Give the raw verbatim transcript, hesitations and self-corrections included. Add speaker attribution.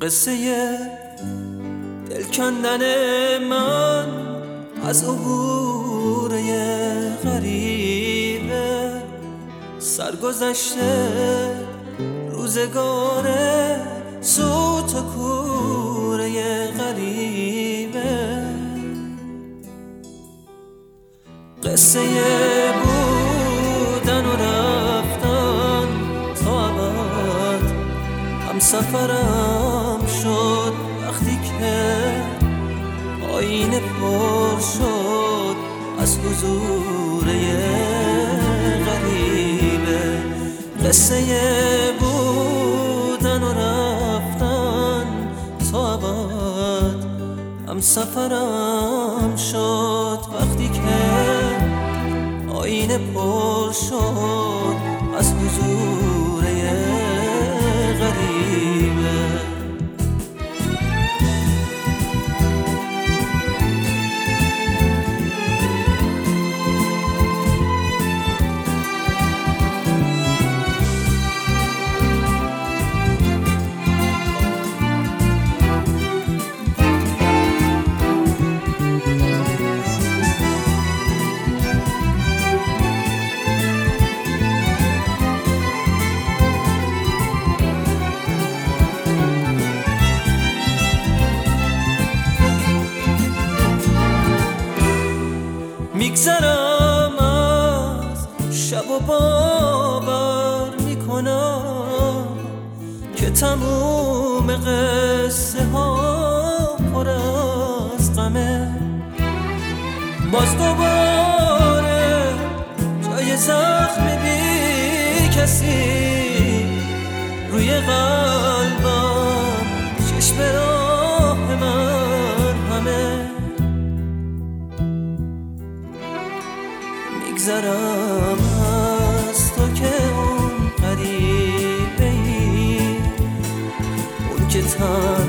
Speaker 1: قصه دل کندن من از عبور یه غریبه، سرگذشته روزگار سوت و کور یه غریبه. قصه بودن و رفتن تا ابد هم سفرم شد وقتی که آینه پر شد از حضور یه غریبه. قصه بودن و رفتن تا ابد هم سفرم شد وقتی که آینه پر شد از حضور یه غریبه. میگذرم از شب و باور میکنم که تموم قصه ها پر از غمه. باز دوباره جای زخم بی کسی روی قلبم چشم راه من همه. میگذرم از تو که اون غریبه ای، اون که تن